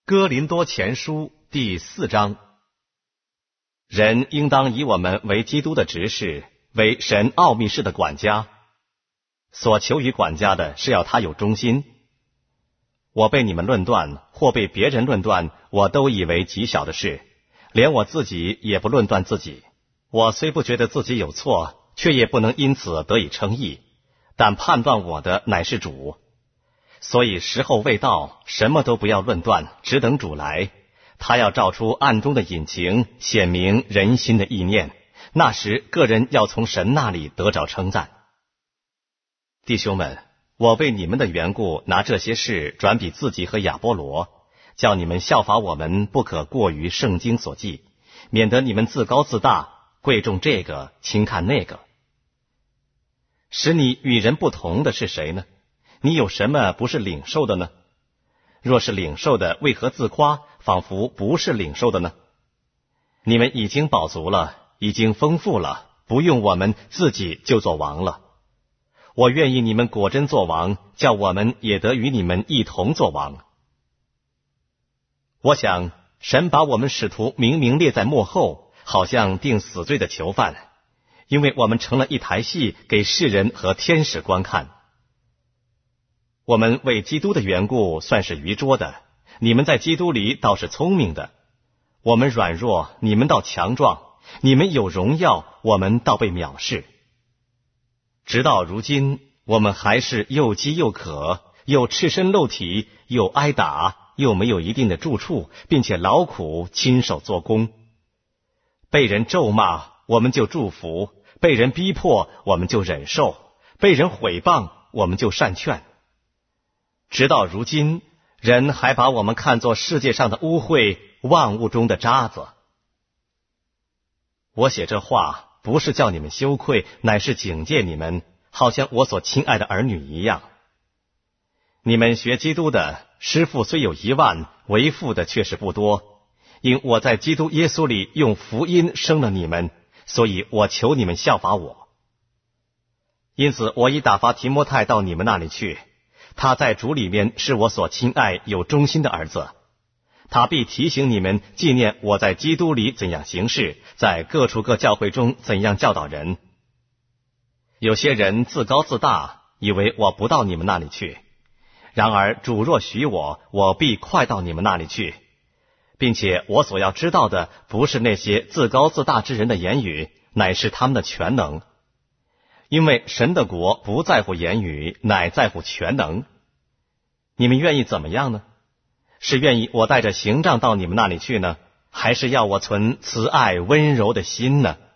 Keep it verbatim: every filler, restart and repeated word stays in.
哥林多前书第四章。人应当以我们为基督的执事，为神奥秘事的管家。所求于管家的是要他有忠心。我被你们论断，或被别人论断，我都以为极小的事，连我自己也不论断自己。我虽不觉得自己有错，却也不能因此得以称义，但判断我的乃是主。所以时候未到，什么都不要论断，只等主来。他要照出暗中的隐情，显明人心的意念。那时个人要从神那里得着称赞。弟兄们，我为你们的缘故，拿这些事转比自己和亚波罗，叫你们效法我们，不可过于圣经所记，免得你们自高自大，贵重这个，轻看那个。使你与人不同的是谁呢？你有什么不是领受的呢？若是领受的，为何自夸，仿佛不是领受的呢？你们已经饱足了，已经丰富了，不用我们自己就做王了。我愿意你们果真做王，叫我们也得与你们一同做王。我想神把我们使徒明明列在末后，好像定死罪的囚犯，因为我们成了一台戏，给世人和天使观看。我们为基督的缘故算是愚拙的，你们在基督里倒是聪明的。我们软弱，你们倒强壮；你们有荣耀，我们倒被藐视。直到如今，我们还是又饥又渴，又赤身露体，又挨打，又没有一定的住处，并且劳苦亲手做工。被人咒骂，我们就祝福；被人逼迫，我们就忍受；被人毁谤，我们就善劝。直到如今，人还把我们看作世界上的污秽，万物中的渣子。我写这话不是叫你们羞愧，乃是警戒你们，好像我所亲爱的儿女一样。你们学基督的，师傅虽有一万，为父的却是不多。因我在基督耶稣里用福音生了你们，所以我求你们效法我。因此我已打发提摩太到你们那里去，他在主里面是我所亲爱有忠心的儿子。他必提醒你们纪念我在基督里怎样行事，在各处各教会中怎样教导人。有些人自高自大，以为我不到你们那里去。然而主若许我，我必快到你们那里去，并且我所要知道的，不是那些自高自大之人的言语，乃是他们的全能。因为神的国不在乎言语，乃在乎全能。你们愿意怎么样呢？是愿意我带着行杖到你们那里去呢，还是要我存慈爱温柔的心呢？